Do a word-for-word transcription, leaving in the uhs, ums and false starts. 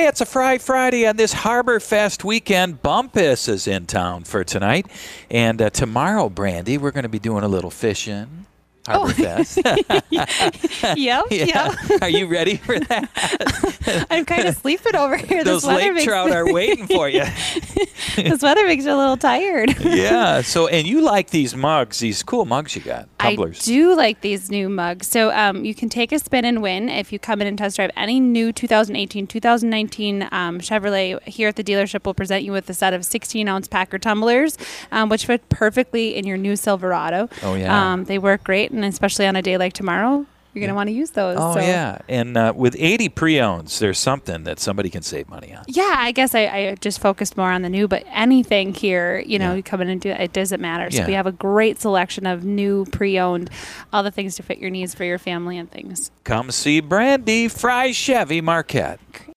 Hey, it's a Fry Friday on this Harbor Fest weekend. Bumpus is in town for tonight. And uh, tomorrow, Brandy, we're going to be doing a little fishing. Harbor Oh. Fest. Yep, yeah. yep. Are you ready for that? I'm kind of sleeping over here. Those this weather lake makes trout are waiting for you. This weather makes you a little tired. Yeah. So, and you like these mugs, these cool mugs you got, I tumblers. do like these new mugs. So um, you can take a spin and win if you come in and test drive any new two thousand eighteen, two thousand nineteen um, Chevrolet. Here at the dealership, we'll present you with a set of sixteen ounce Packer tumblers, um, which fit perfectly in your new Silverado. Oh, yeah. Um, they work great, and especially on a day like tomorrow, you're going to want to use those. Oh, so. yeah. And uh, with eighty pre-owns, there's something that somebody can save money on. Yeah, I guess I, I just focused more on the new, but anything here, you know, Yeah. you come in and do it, it doesn't matter. So Yeah. we have a great selection of new, pre-owned, all the things to fit your needs for your family and things. Come see Brandy Fry Chevy Marquette.